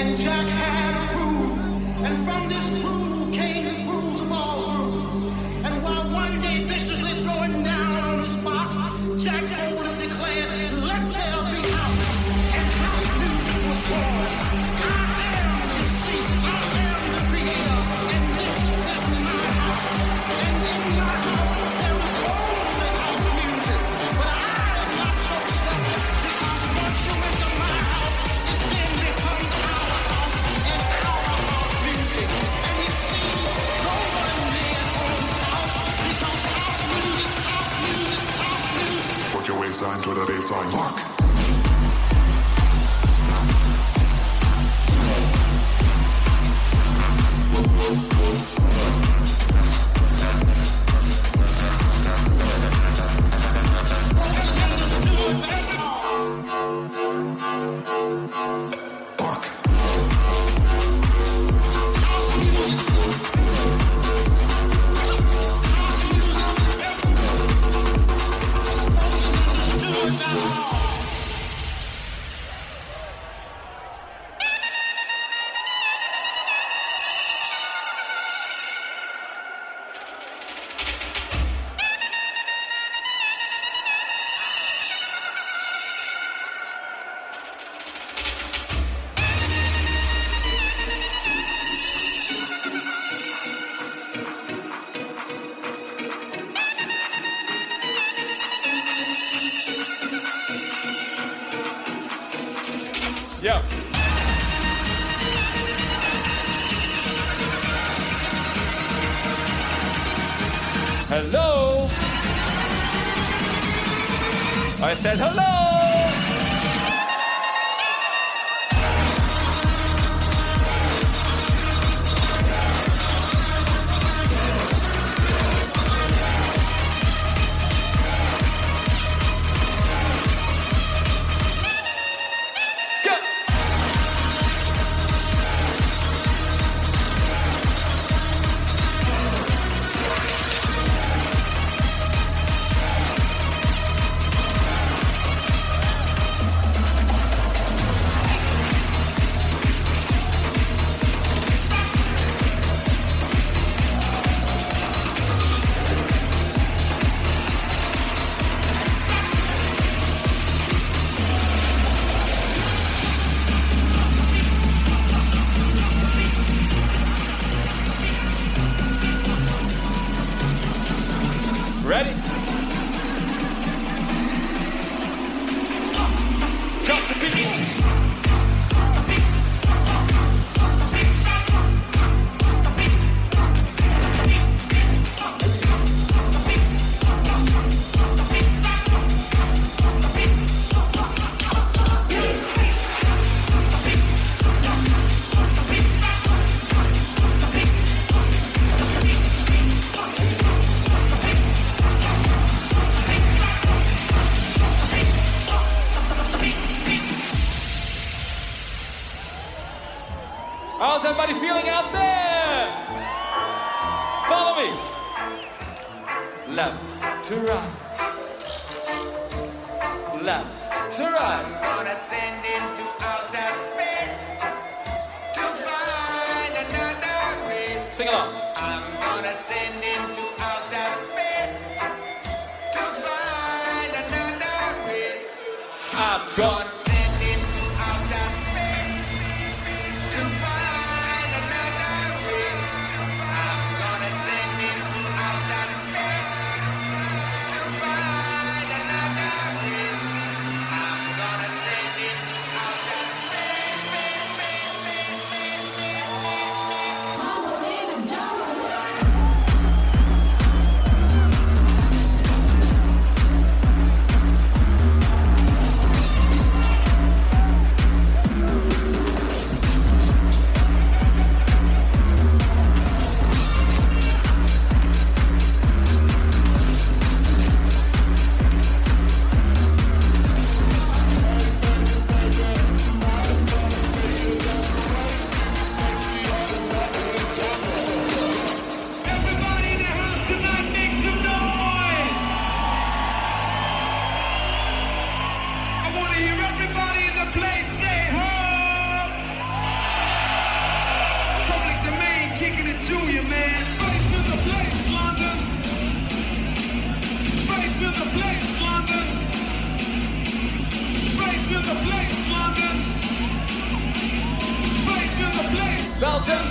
Hello? I said hello! Ready? Drop the beat. How's everybody feeling out there? Follow me. Left to right. Left to right. I'm gonna send into outer space to find another race. Sing along. I'm gonna send into outer space to find another race. I'm gonna send into outer space to find another race. I'm gonna send into outer space to find another race. I'm gonna send into outer space. Belgium.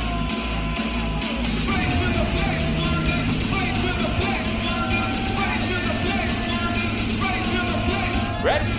Ready?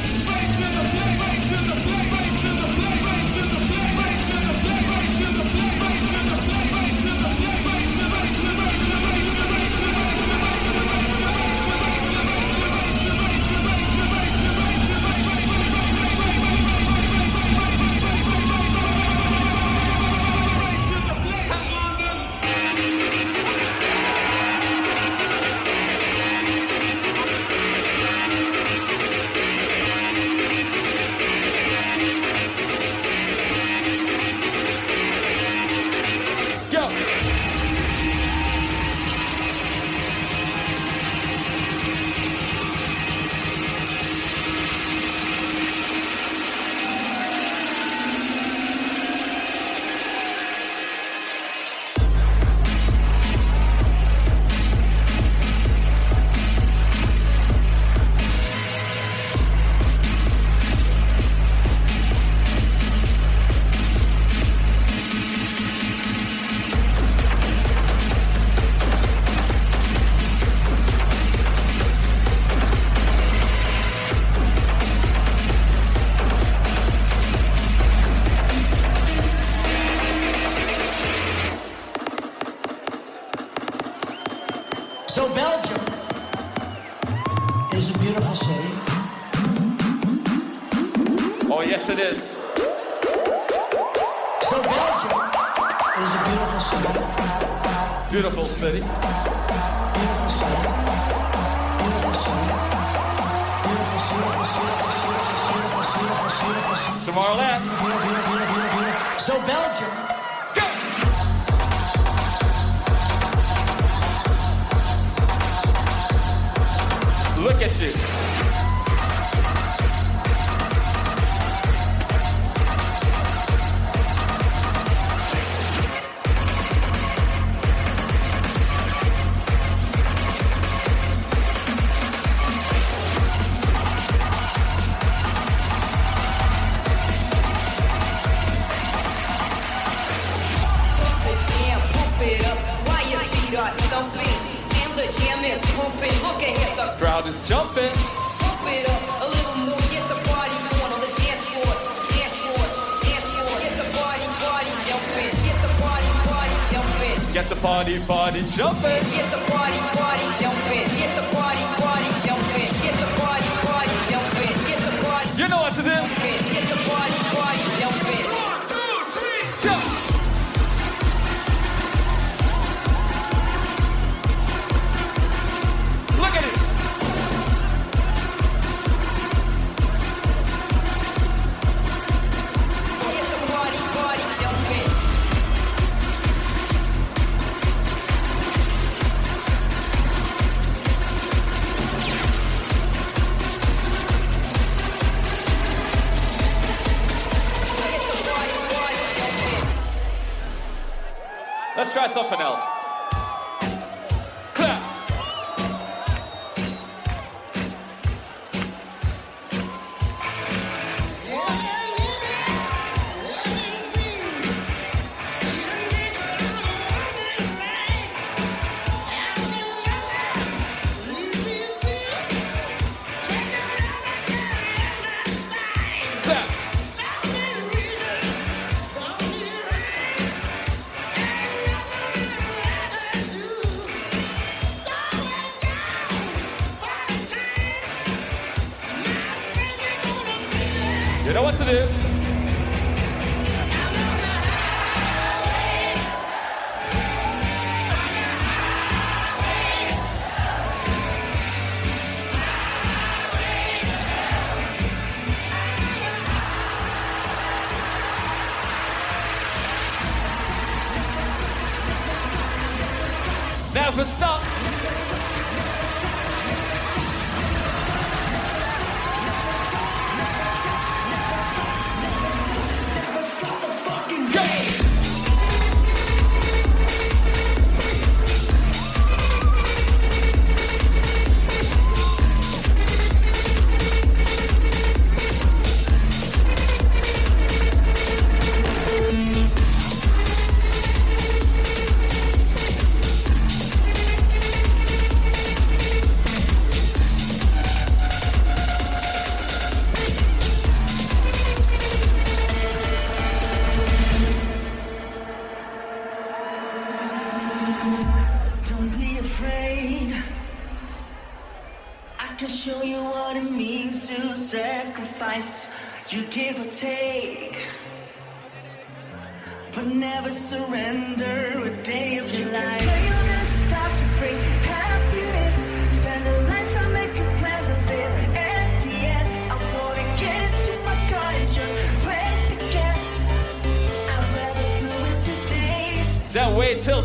So Belgium is a beautiful city. Oh, yes, it is. So Belgium is a beautiful city. Beautiful city. Beautiful city. Beautiful city. Beautiful city. Tomorrowland. So Belgium. Look at you. Crowd is jumping. Pump it up a little more, get the party going on the dance floor, dance floor, dance floor. Get the party jumping, get the party jumping. Get the party jumping. Get the party jumping, get the party jumping, get the party jumping, get the party. You know what to do. Get the party jumping. 1, 2, 3, jump. Look at it. Get the party jumping. Let's try something else. Clap. Clap. You know what to do. Now for stop. can show you what it means to sacrifice. You give or take, but never surrender a day of your life. Play on the stars to bring happiness. Spend a lifetime making plans of it. At the end, I wanna get into my car and just break the gas. I'd rather do it today. Then wait till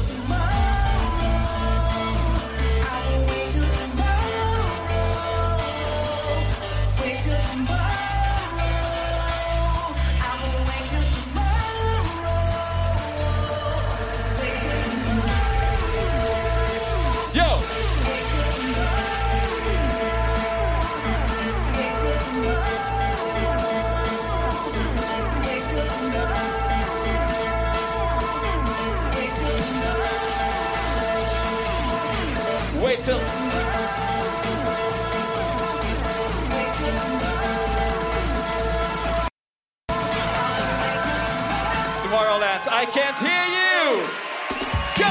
Tomorrowland. I can't hear you. Go.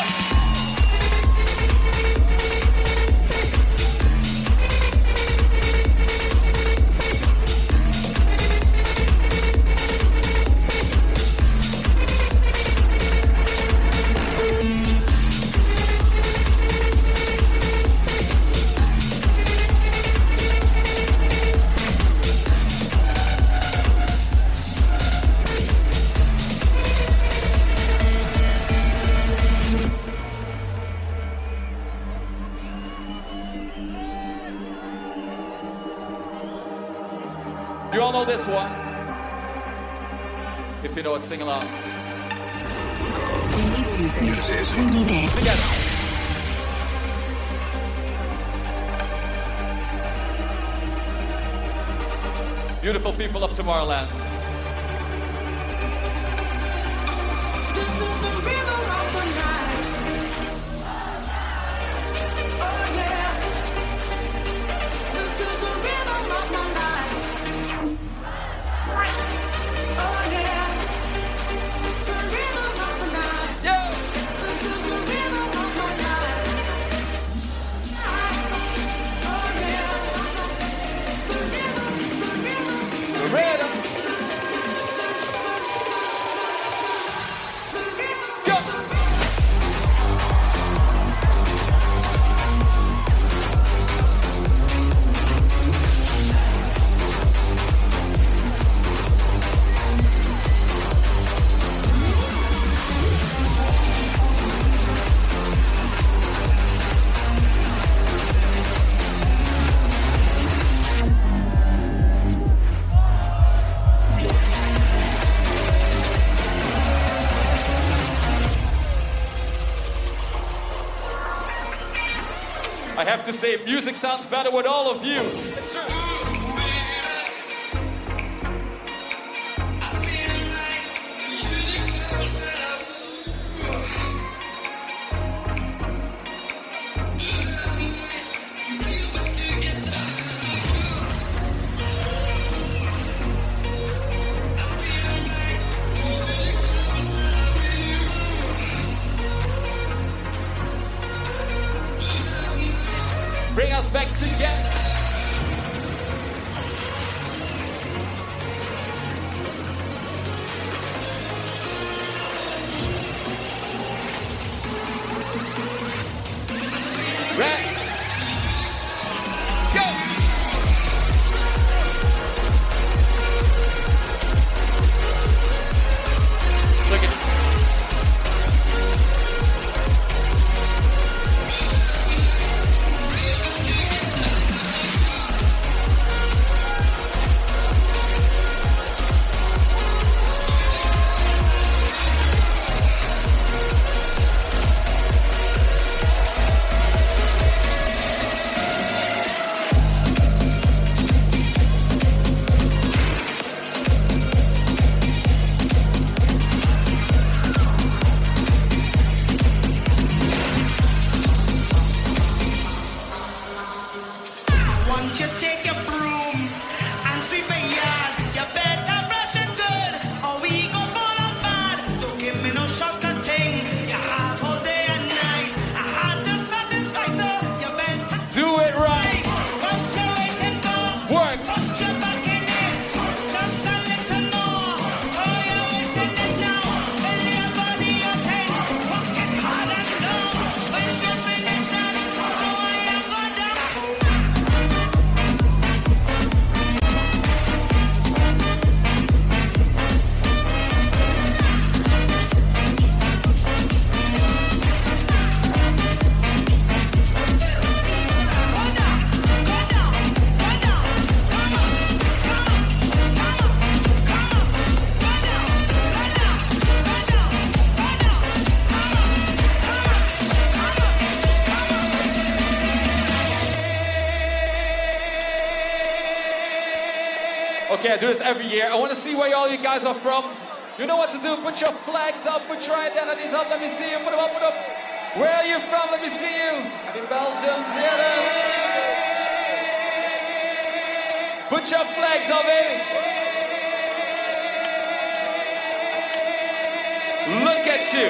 You all know this one. If you know it, sing along. Together. Beautiful people of Tomorrowland. This is the rhythm of the night. Oh yeah. This is the rhythm of my life. Oh yeah. The rhythm of the night. Yeah. This is the rhythm of my life. Oh yeah. The rhythm. The rhythm. Go. I have to say, music sounds better with all of you. It's true. Bring us back together. Right. Go. Look at Once you take your broom and sweep a yard, you better brush it good, or we go fall apart. Don't give me no shortcut thing. You have all day and night. I had to satisfy, so you better do it right. punch away. Okay, I do this every year. I want to see where all you guys are from. You know what to do. Put your flags up. Put your identities up. Let me see you. Put them up. Put them up. Where are you from? Let me see you. In Belgium. Put your flags up, baby. Look at you.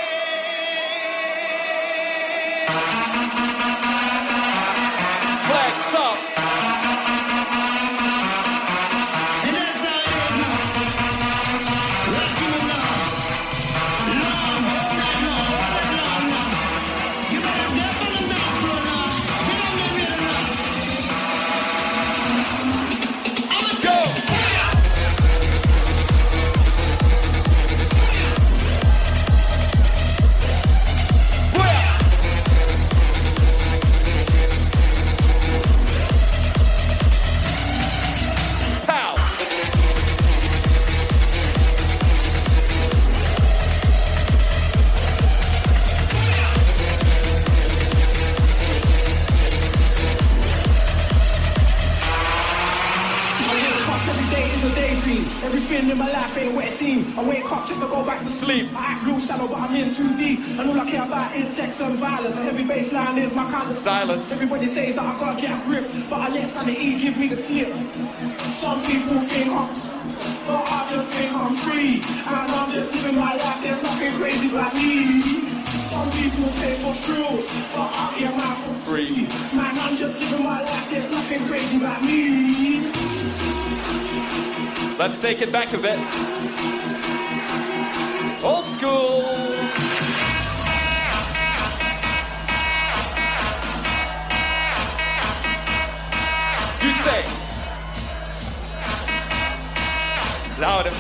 Flags up. And that's how it is now. Rocking it now. Long, all night long, all night long now. You better get on the dance floor now. Get on the rhythm now. Let's go. Pow. Every day is a daydream. Everything in my life ain't what it seems. I wake up just to go back to sleep. I act real shallow, but I'm in too deep. And all I care about is sex and violence. A heavy baseline is my kind of Silence. Everybody says that I gotta get a grip, but I let sanity give me the slip. Some people think I'm, but I just think I'm free. And I'm just living my life. There's nothing crazy about me. Some people pay for thrills, but I get mine for free. Man, I'm just living my life. There's nothing crazy about me. Let's take it back a bit. Old school. You say. Louder.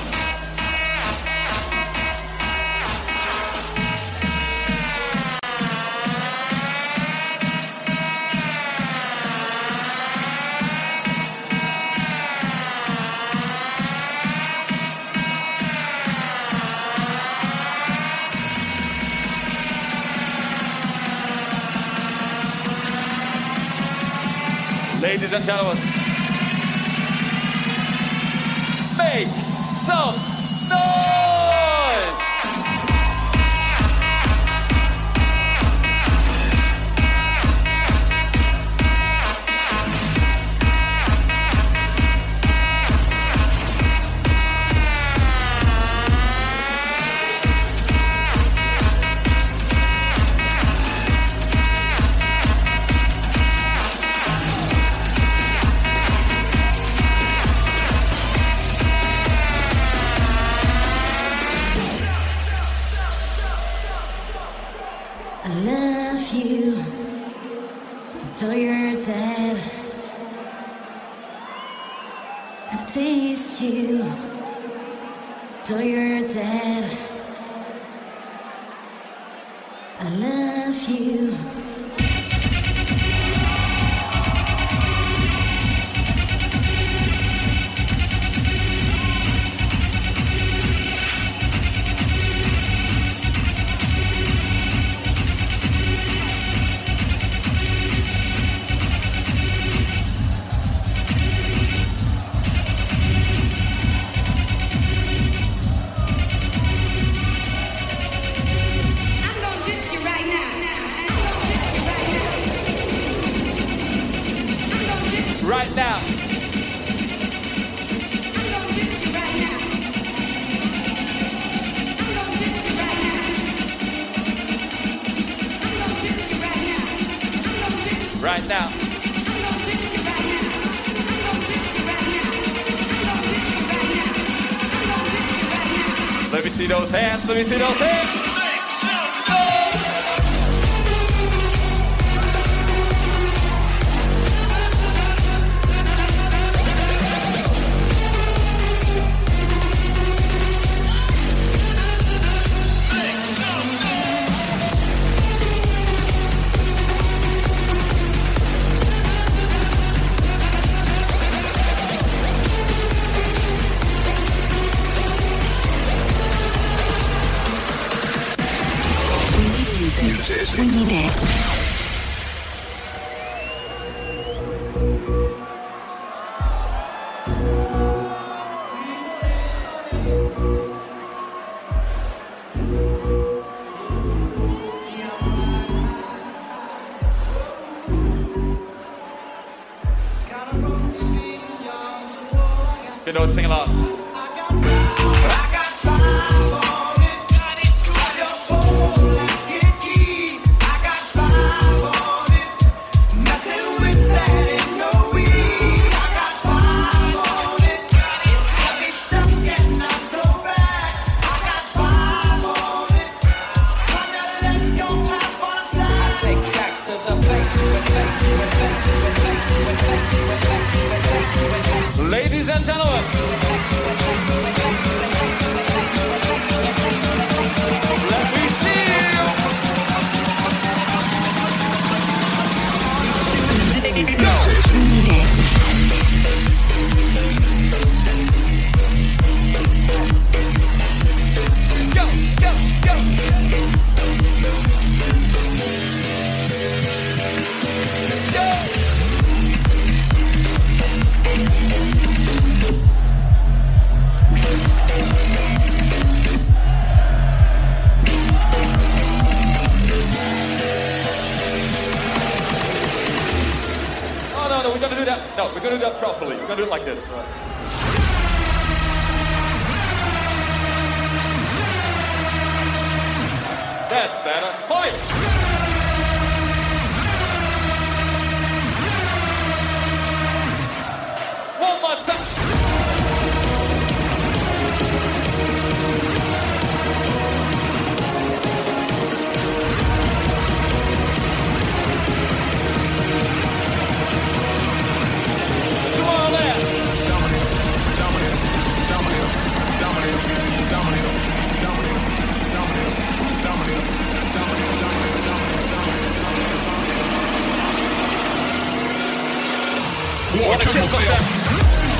Ladies and gentlemen, make some noise! I love you, adore your that. I taste you, adore your that. I love you. I'm gonna dish you right now. Right now. I'm gonna dish you right now. I'm gonna dish you right now. I'm gonna dish you right now. I'm gonna dish you Right now. I'm gonna dish you right now. I'm gonna dish you right now. I'm gonna dish you right now. I'm gonna dish you right now. Let me see those hands. Let me see those hands. We need it. If you don't sing along. Ladies and gentlemen, let me see you. Go. Go, go, go. Go. No, we're gonna do that. No, we're gonna do that properly. We're gonna do it like this. Right. That's better. Point. One more time. Watch yourself.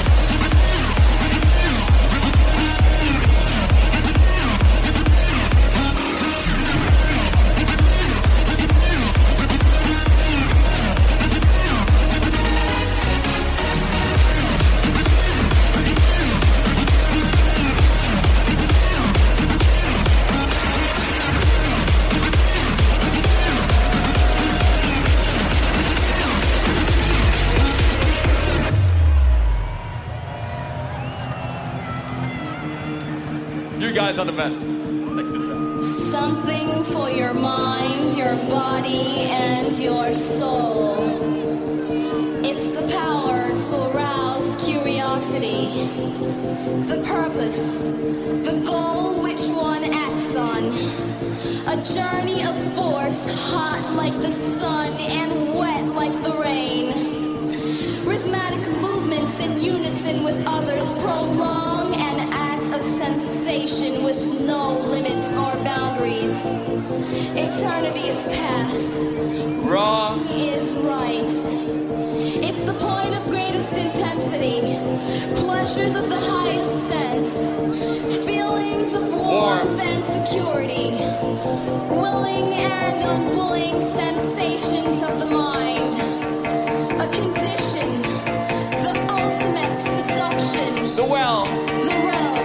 You guys are the best. Check this out. Something for your mind, your body, and your soul. It's the power to arouse curiosity. The purpose, the goal which one acts on. A journey of force, hot like the sun and wet like the rain. Rhythmic movements in unison with others prolong an act of sensation with no limits or boundaries. Eternity is past. Wrong Is right. It's the point of greatest intensity. Pleasures of the highest sense. Feelings of warmth and security. Willing and unwilling sensations of the mind. A condition. The ultimate seduction. the well. The realm.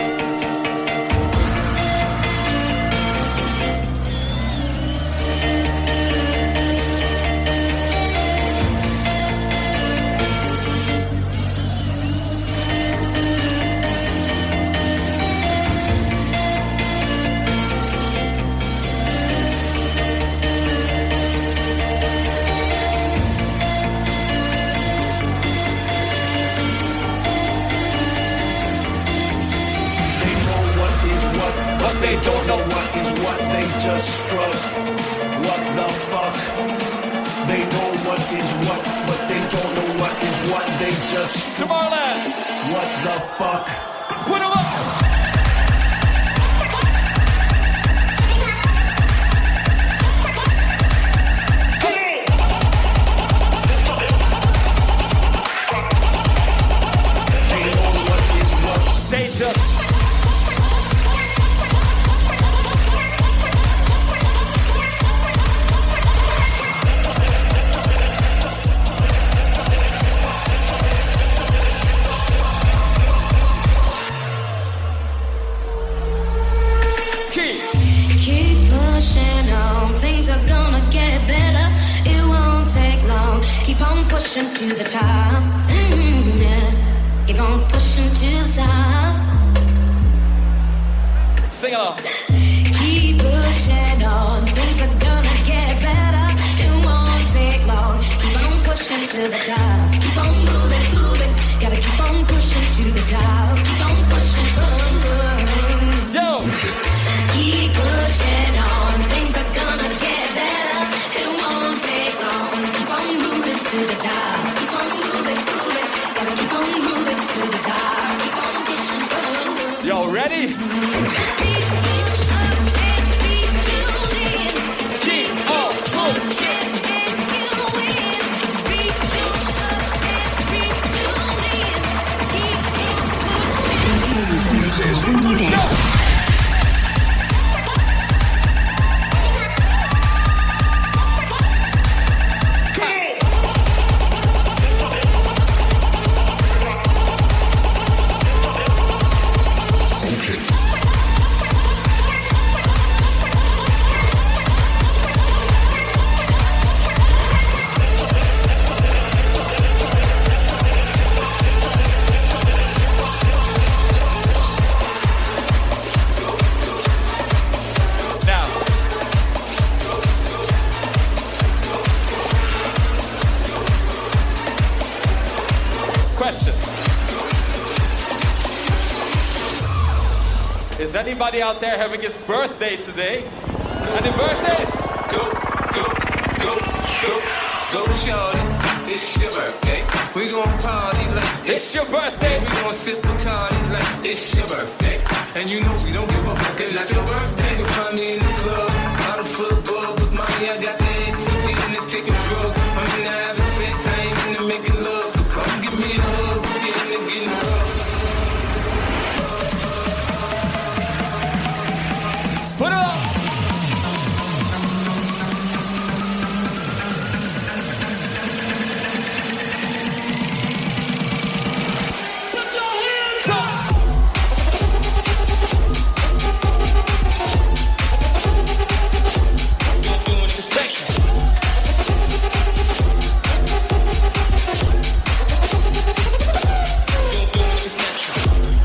They don't know what is what, they just struck. What the fuck? They know what is what, but they don't know what is what, they just struck. Tomorrowland. What the fuck? Put 'em up. They know what is what. They just. to the top. Yeah. Keep on pushing to the top. Sing along. Keep pushing on. Things are gonna get better. It won't take long. Keep on pushing to the top. Keep on moving, moving. Gotta keep on pushing to the top. Keep on pushing, pushing. Yo! Keep pushing on. Things are gonna get better. It won't take long. Keep on moving to the top. Keep on moving, moving. Gotta keep on moving to the top. Keep on pushing, pushing. Yo, ready? Keep on pushing and you win. Reach up and reach you in. Keep on pushing. Is anybody out there having his birthday today? Any birthdays? Go, shorty, it's your birthday. We gon' party like this. It's your birthday. We gon' sip Bacardi like it's your birthday. And you know we don't give a fuck, it's your birthday. You can find me in the club, bottle full of bug with money. I got the X, I'm in the taking drugs. I'm in the having sex, I ain't in the making love. So come give me the hug, we get in the getting rough. Put it up! Put your hands up! You're doing inspection. You're doing inspection.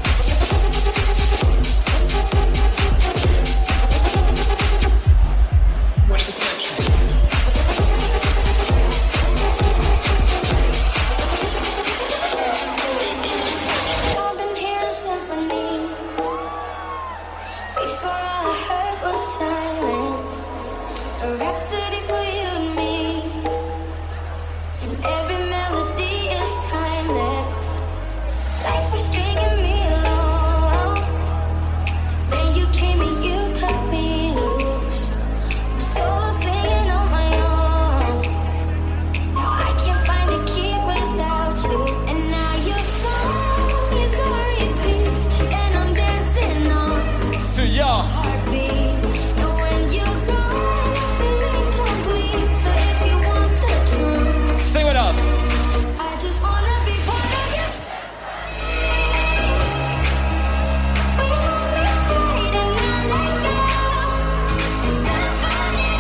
What's the spectrum? I've been hearing symphonies. Before all I heard was silence. A rhapsody for you and me. And every melody is timeless. Life was stringing me along. Then you came and you cut me loose. Solo singing on my own. Now I can't find the key without you. And now your song is on repeat. And I'm dancing on To y'all. heartbeat. And when you're gone, I feel incomplete. So if you want the truth, Sing with us. I just wanna be part of you. When you hold me tight and not let go, it's symphony.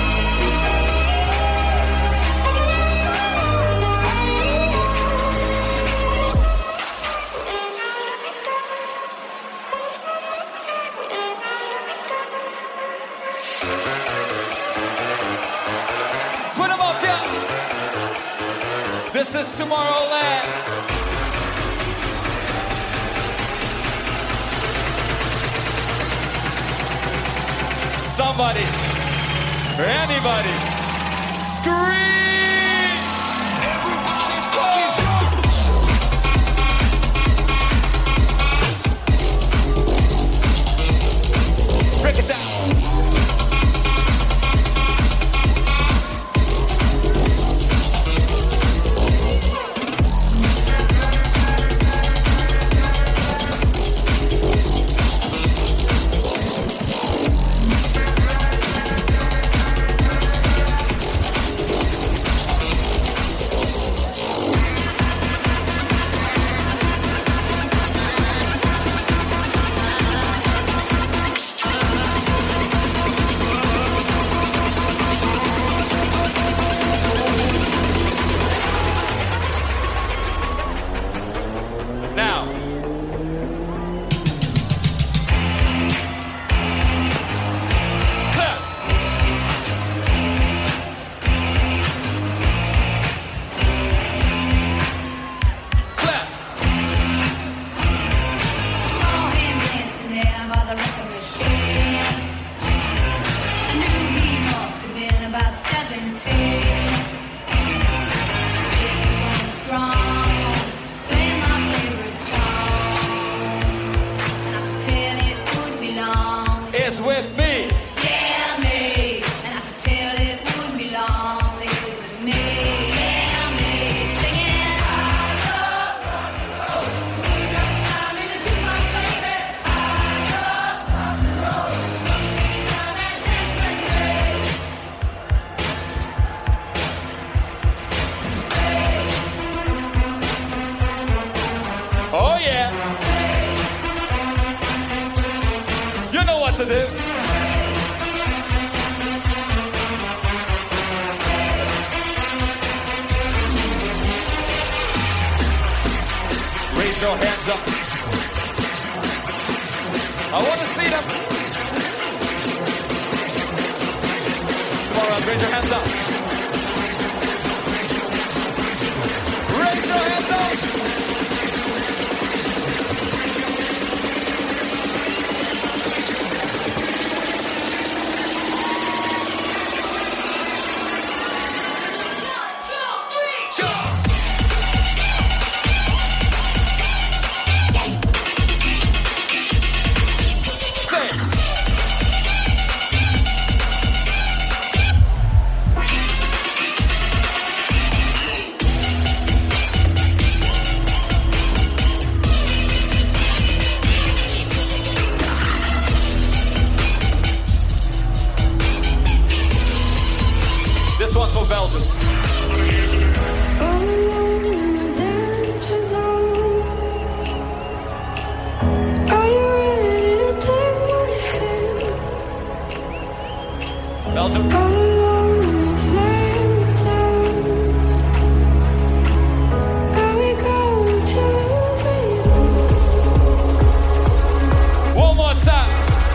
Like a love song on the radio. Put them up, yeah. This is Tomorrowland. Somebody, or anybody, scream! Everybody fucking jump! Break it down. raise your hands up. I want to see them. Tomorrow, raise your hands up. Raise your hands up. This one's for Belgium. Belgium. One more time.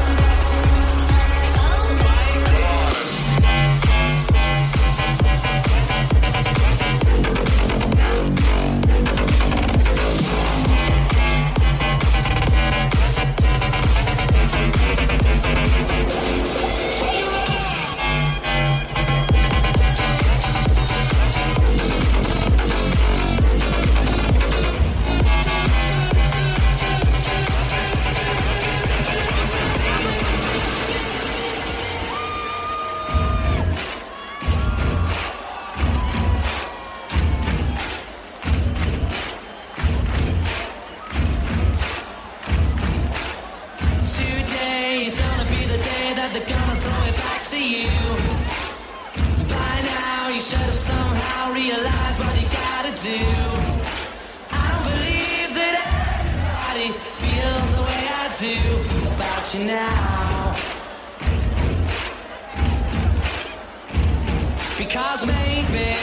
Because maybe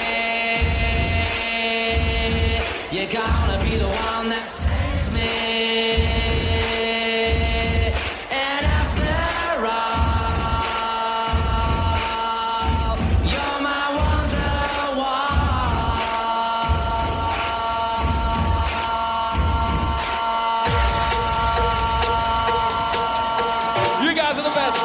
you're gonna be the one that saves me. And after all, you're my wonderwall. You guys are the best.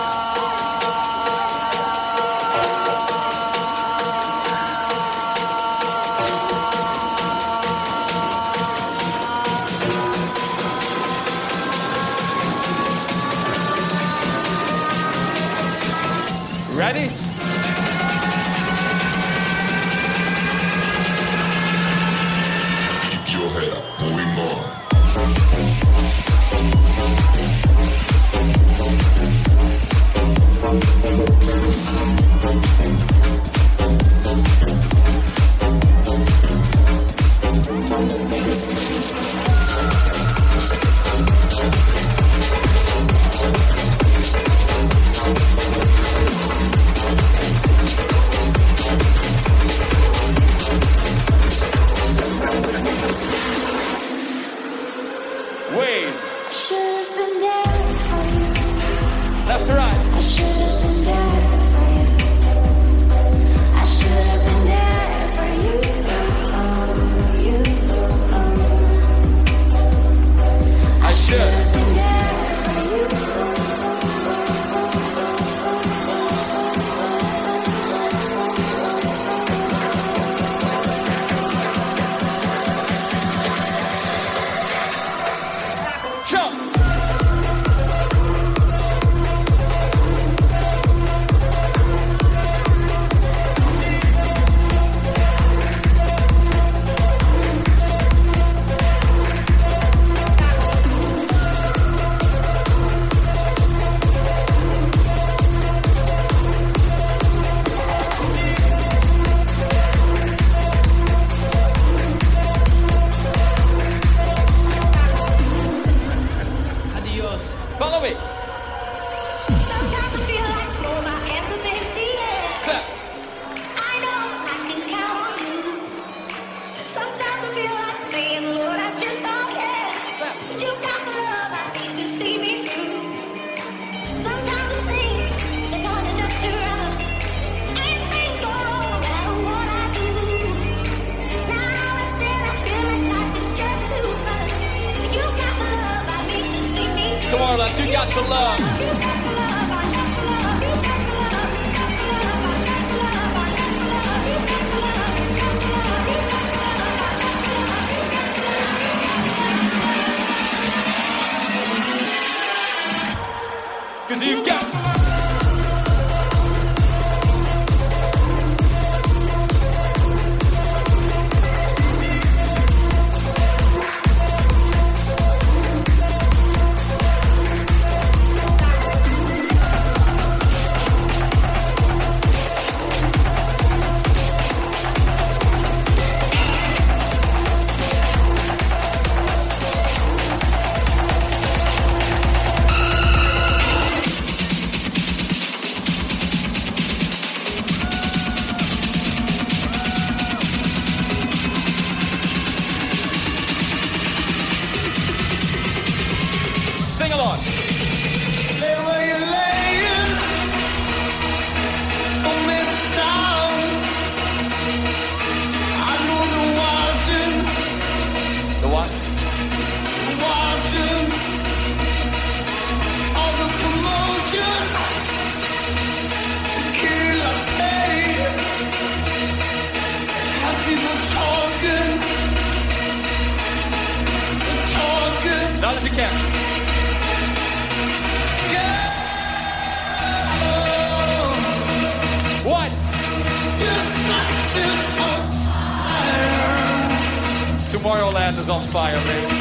to love. Cause you got not as you can. What? Tomorrowland is on fire, baby.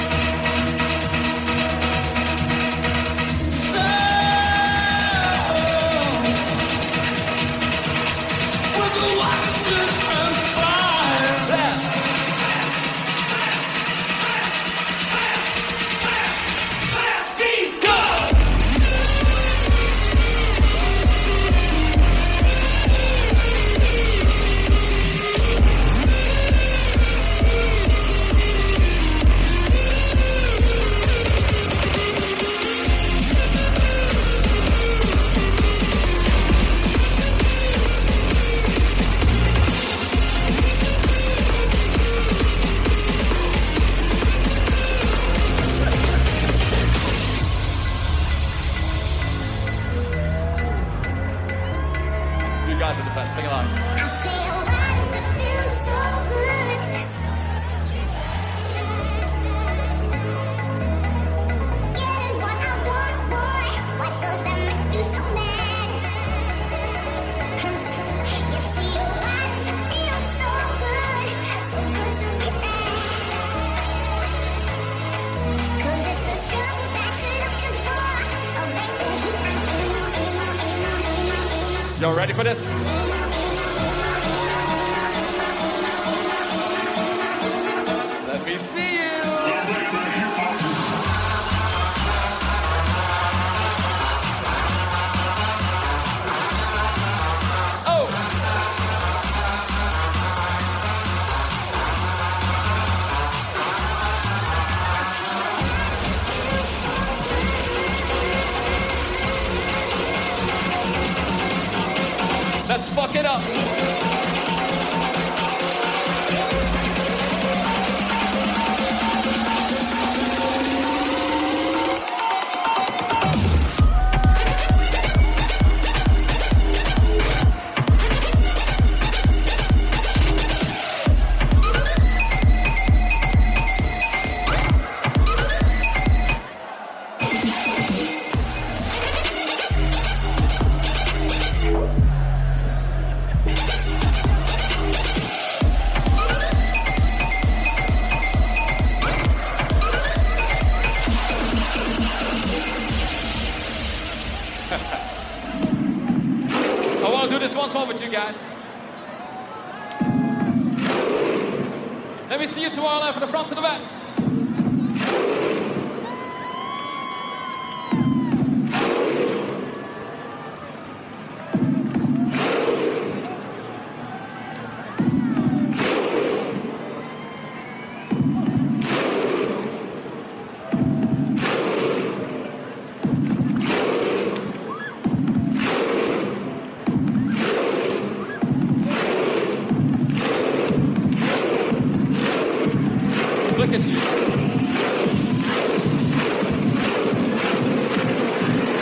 You guys are the best. Sing along. I say, oh, why does it feel so good? Getting what I want, boy. Why does that make you so mad? You see, oh, why does it feel so good? So good to be bad. 'Cause if there's trouble that you're looking for, oh, baby, Y'all ready for this? Let me see you. Oh. Let's fuck it up. I want to do this once more with you guys. Let me see you tomorrow from the front to the back. Look at you.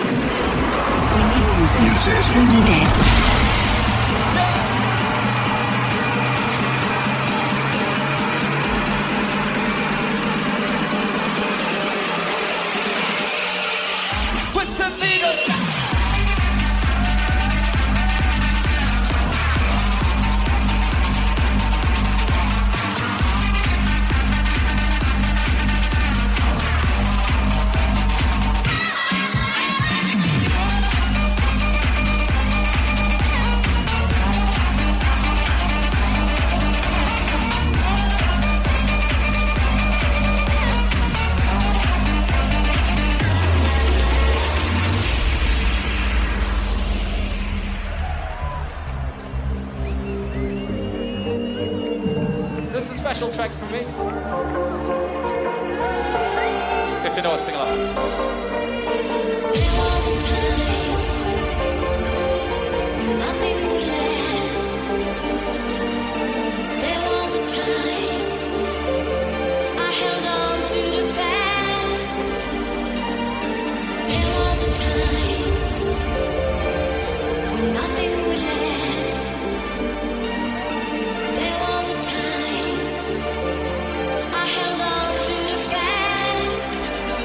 This is a special track for me. If you know it, sing along. There was a time when nothing would last. There was a time I held on to the past. There was a time when nothing would last. There was a time I held on to the past.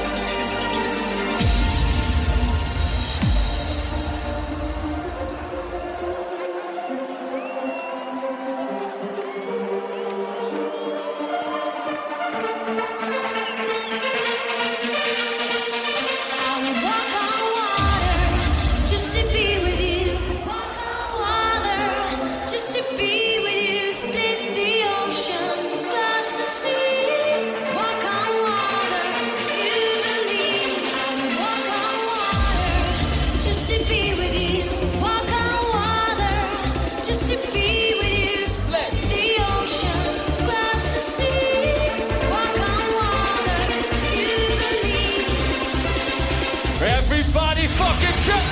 I would walk on water just to be with you. Walk on water just to be with you. Split the ocean, cross the sea. Walk on water if you believe. I would walk on water just to be with you. Walk on water just to be with you. Split the ocean, cross the sea. Walk on water if you believe. Everybody fucking jump!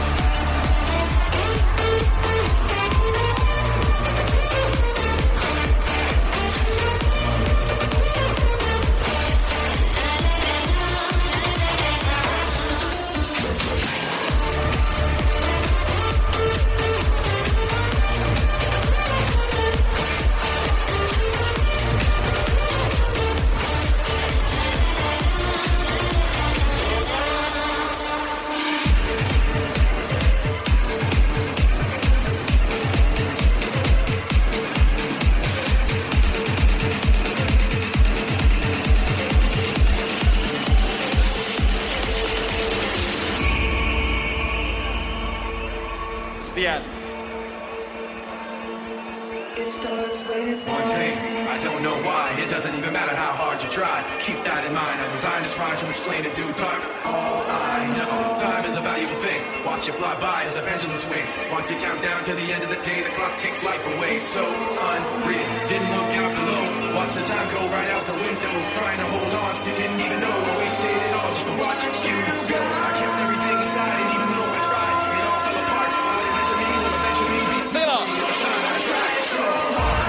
It's the end. It starts with One thing, I don't know why. It doesn't even matter how hard you try. Keep that in mind. I designed this rhyme to explain in due time. All I know, time is a valuable thing. Watch it fly by as the pendulum swings. Want to count down to the end of the day. The clock takes life away. So unreal. Didn't look out below. Watch the time go right out the window. Trying to hold on, didn't even know. Wasted it all just to watch you go. I kept everything inside, and even though I tried, it all fell apart. All it meant to me will eventually be. Sing along. The other time I tried so hard.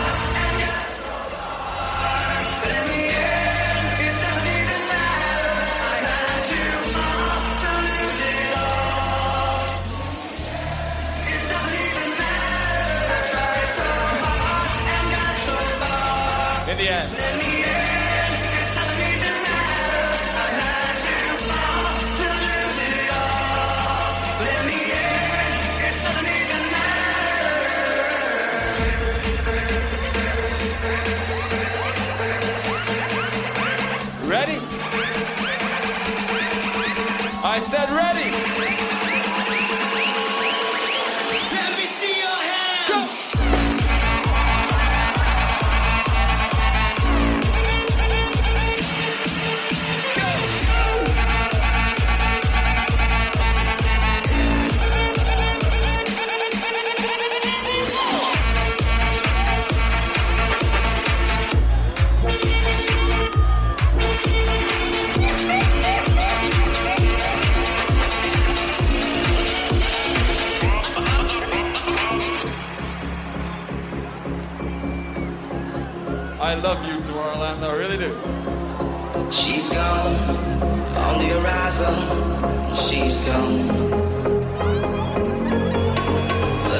In the end. Ready? I said ready. Let me see your hands. Go. I love you, Tomorrowland. I really do. She's gone on the horizon. She's gone.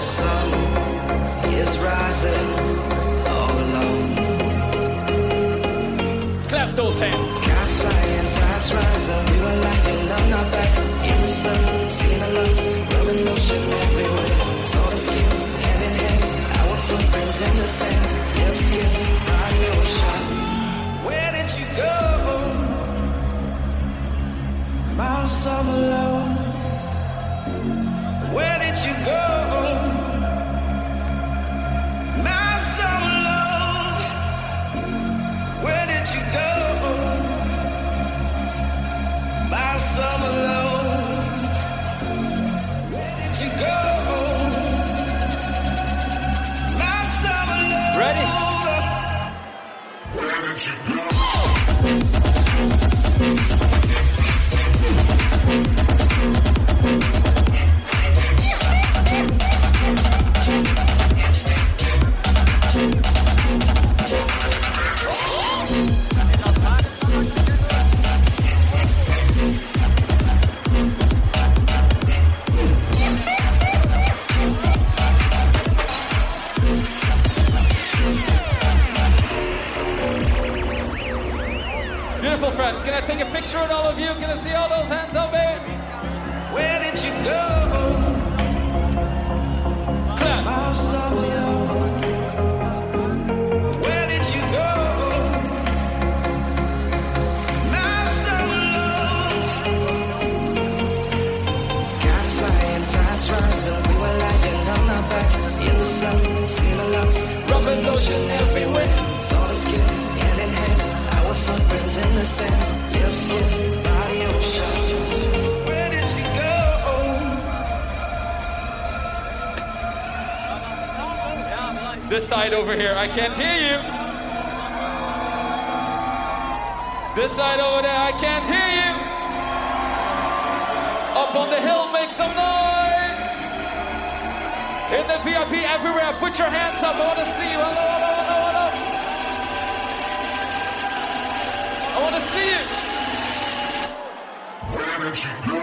sun is rising all alone. Clap those hands. Cats flying, tides rising. We were like an not back in the sun. Seeing the lumps, rubbing lotion everywhere. Sword and skill, hand in hand. Our footprints in the sand. Lips kissed, body ocean. Where did you go? My summer love. Where did you go? My summer love. Where did you go? My summer love. Where did you go? My summer love. Ready? Where did you go? Beautiful friends, can I take a picture with all of you? Can I see all those hands up, babe? Where did you go? Clap. My summer love. Where did you go? My summer love. Cats flying, tides rising. We were lying on our back in the sun. Seeing the lumps, rubbing lotion everywhere. Saw the skin, hand in hand. Our footprints in the sand. Lips kissed, body ocean. Where did you go? This side over here, I can't hear you. This side over there, I can't hear you. Up on the hill, make some noise. In the VIP everywhere, put your hands up. I want to see you. Hello, hello, hello, hello. I want to see you. Where did you go?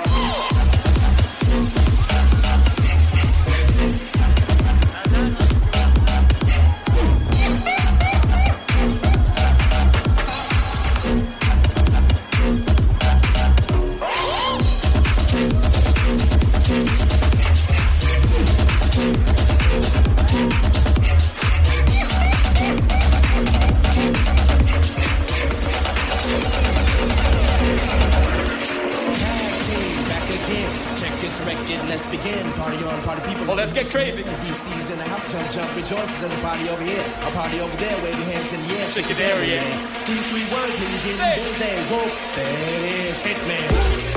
Let's begin. Party on, party people. Well, let's get crazy. DC's in the house, jump, jump, rejoices as a party over here. A party over there, wave your hands in the air. Shake it area, yeah. These three words mean you get busy. Whoa, there it is, Hitman.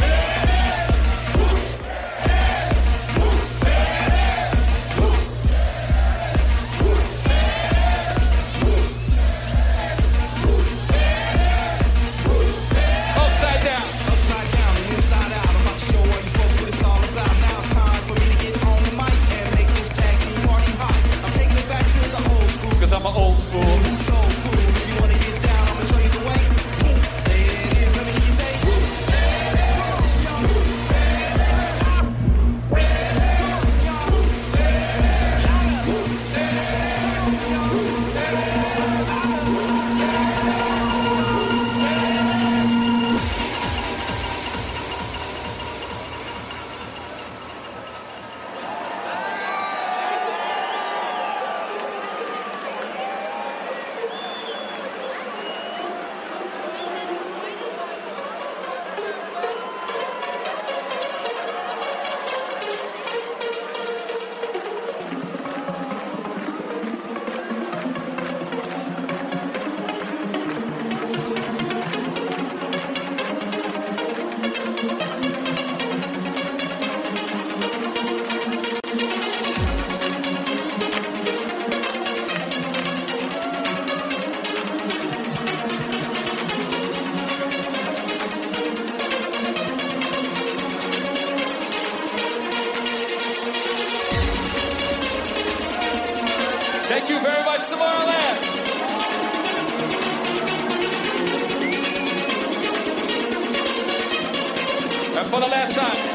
I'm an old fool. So cool. If you wanna get down, I'ma show you the way. There it is. Let me hear you say. Thank you very much, Tomorrowland. And for the last time.